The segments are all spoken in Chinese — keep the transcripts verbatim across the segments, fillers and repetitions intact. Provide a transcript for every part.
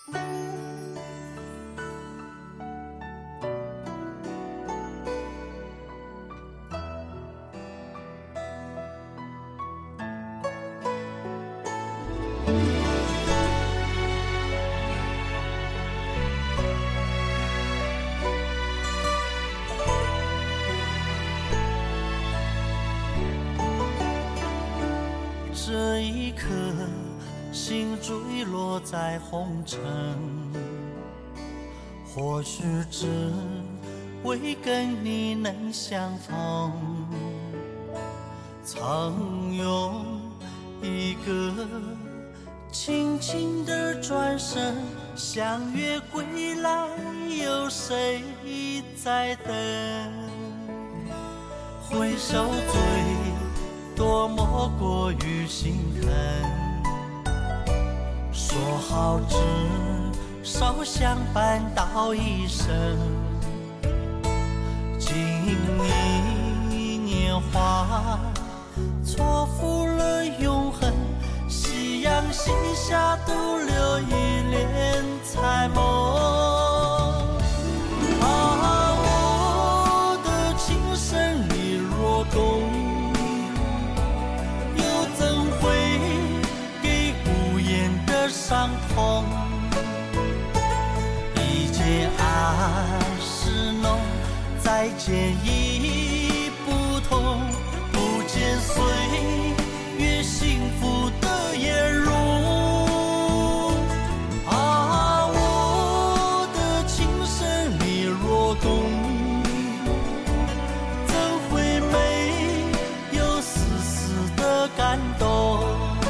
这一刻，心坠落在红尘，或许只为跟你能相逢。曾用一个轻轻的转身，相约归来，有谁在等？回首最多莫过于心疼，说好至少相伴到一生。经历年华，错付了永恒，夕阳西下，独留一帘彩梦。啊，我的情深你若懂，伤痛，一见爱是浓，再见已不同，不见岁月幸福的颜容。啊，我的情深你若懂，怎会没有丝丝的感动？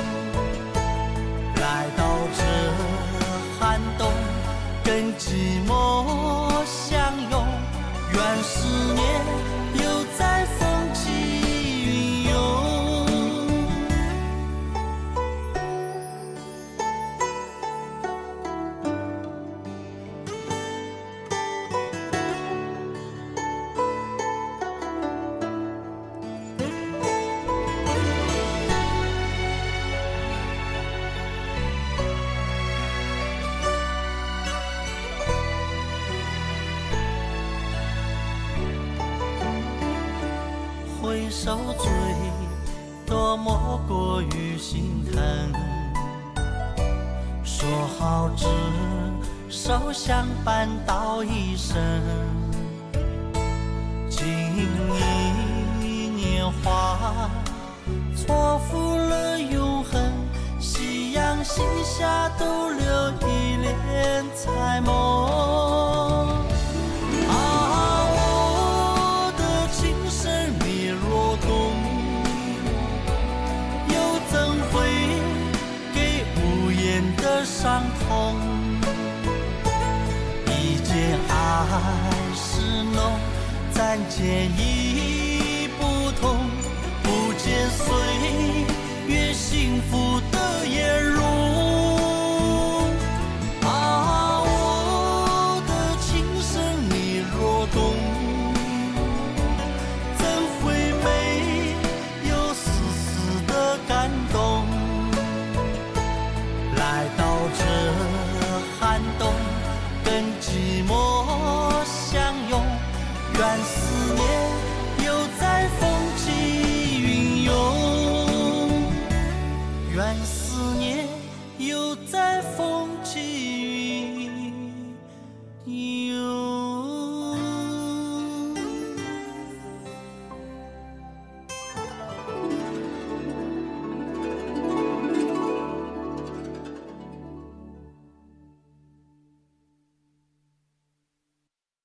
跟寂寞相拥，愿思念又在风起云涌。回首最多莫过于心疼，说好至少相伴到一生。经历年华，错付了永恒，夕阳西下，都留一帘彩梦。的伤痛，一见爱是浓，暂见已不同，不见岁月幸福的颜容。啊，我的情深你若懂，怎会没有丝丝的感动？来到这寒冬，跟寂寞相拥，愿思念又在风起云涌，愿思念又在风起云涌。